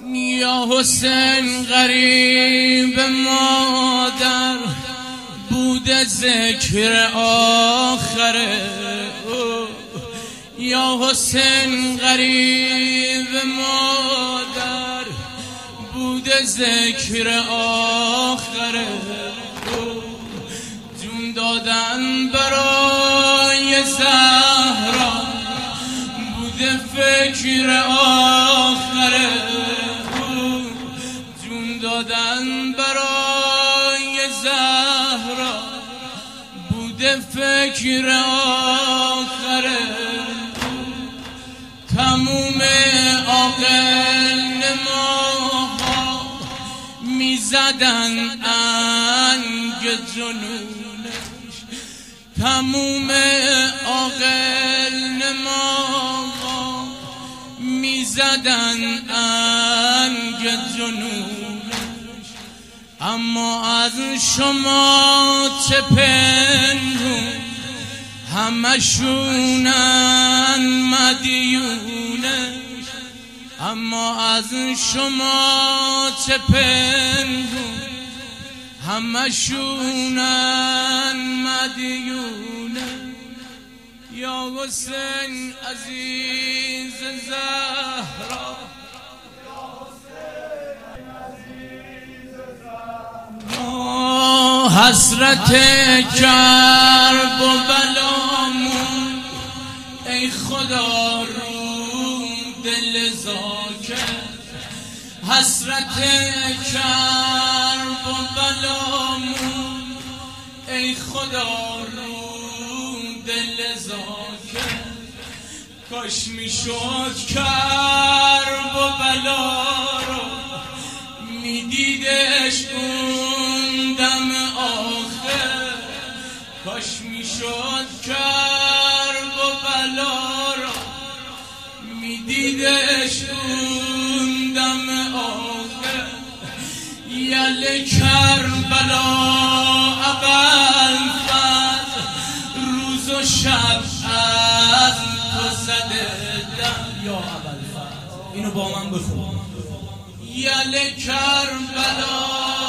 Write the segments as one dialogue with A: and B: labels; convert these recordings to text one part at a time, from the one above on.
A: یا حسین غریب مادر بوده ذکر آخره، یا حسین غریب مادر بوده ذکر آخره، جون دادن برای زهرا بوده فکر آخره، جون دادن برای زهرا بوده فکر آخره. تموم عاقل نماها میزدن انگ جنونش، تموم عاقل نماها میزدن انگ جنونش. اما از شما چه پنهون همشونن مدیونش، اما از شما چه پنهون همشونن مدیونش. یا حسین عزیز زهرا، حسرت کرب و بلامون ای خدا رو دل زاکر، حسرت کرب و بلامون ای خدا رو دل زاکر. کاش میشد کرب و بلا رو میدیدش اون دم آخر، کاش میشد کرب و بلا رو میدیدش اون دم آخر. یل کربلا ابوالفضل روز و شب از تو زده دم. یا ابوالفضل اینو با من بخون. یل کربلا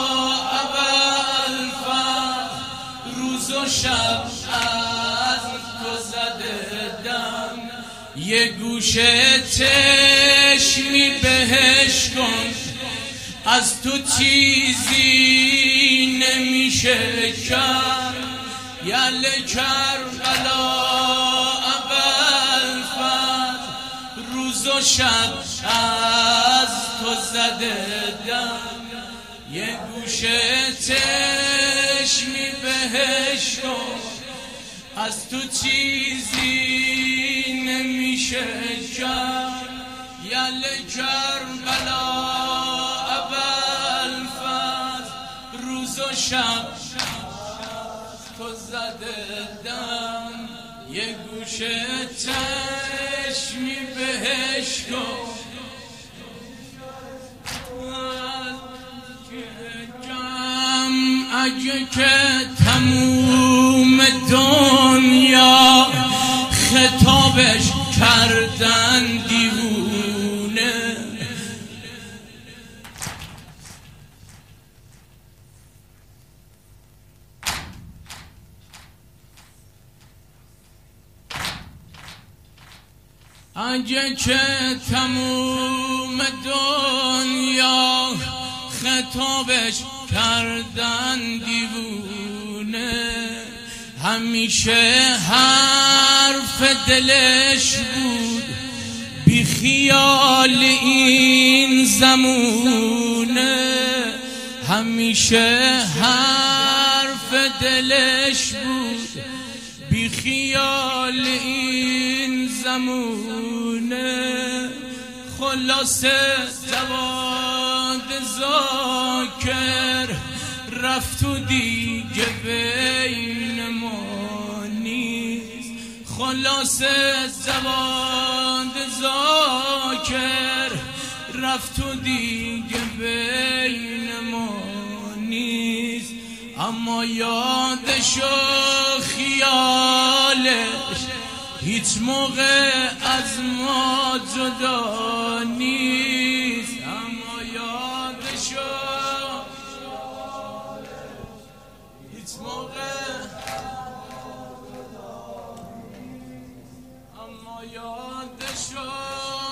A: ابوالفضل روز و شب از تو زده دم. یه گوشه چشمی بهش کن از تو چیزی نمیشه کرد. یل کربلا ابوالفضل روز و شب از تو زده دم. یه گوشه چشمی بهش کن از تو چیزی نمیشه کرد. یل کربلا ابوالفضل روز و شب تو زده دم. یه گوشه چشمی بهش کن اگه که تموم دنیا خطابش کردن دیوونه. اگه که تموم دنیا خطابش کردن دیوونه، همیشه حرف دلش بود بی خیال این زمونه، همیشه حرف دلش بود بی خیال این زمونه. خلاصه جواد ذاکر رفت و دیگه بین ما نیست. خلاصه جواد ذاکر رفت و دیگه بین ما نیست. اما یادش و خیالش هیچ موقع از ما جدا نیست. اما ما یادشو